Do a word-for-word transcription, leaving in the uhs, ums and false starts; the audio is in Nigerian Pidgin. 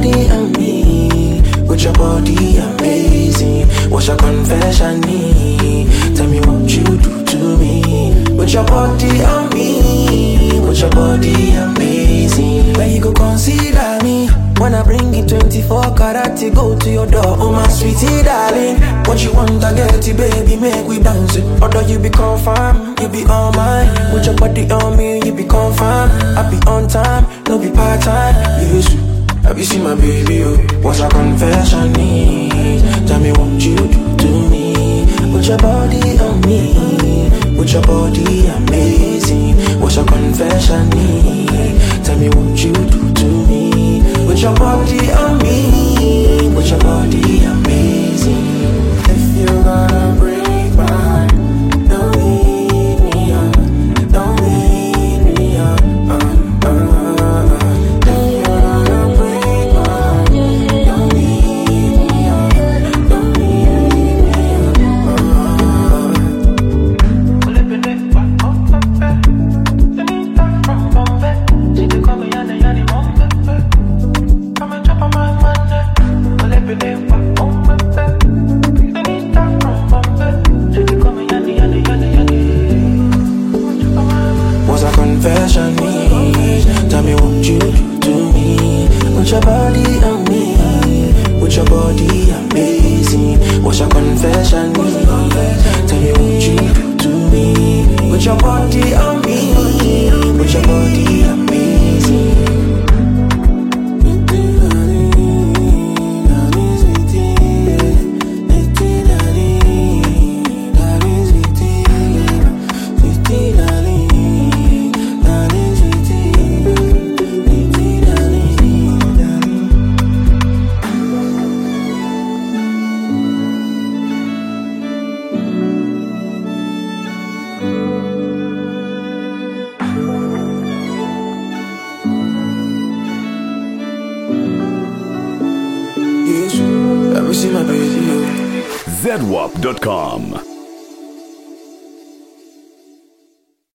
body on me, with your body amazing. What's your confession? Tell me what you do to me. With your body on me, with your body amazing. Where you go consider me when I bring it twenty-four karat to go to your door, oh my sweetie darling. What you want, I get it, baby, make we bounce it. Although you be confirm, you be all mine. With your body on me, you be confirm. I be on time, no be part time. Yes, have you seen my baby? Oh, what's your confession? Tell me what you do to me. With your body on me, with your body amazing. What's your confession? Tell me what you do to me. With your body on me, with your body amazing. If you gotta break my heart, don't leave me on, don't leave me on. Uh, uh, uh. If you gotta break my heart, don't leave me on, don't leave me What's a confession? Tell me what you do to me. With your body on me, with your body amazing. What's your confession? Tell me what you do to me. With your body on me, with your body amazing. Let me see my baby. Z W A P dot com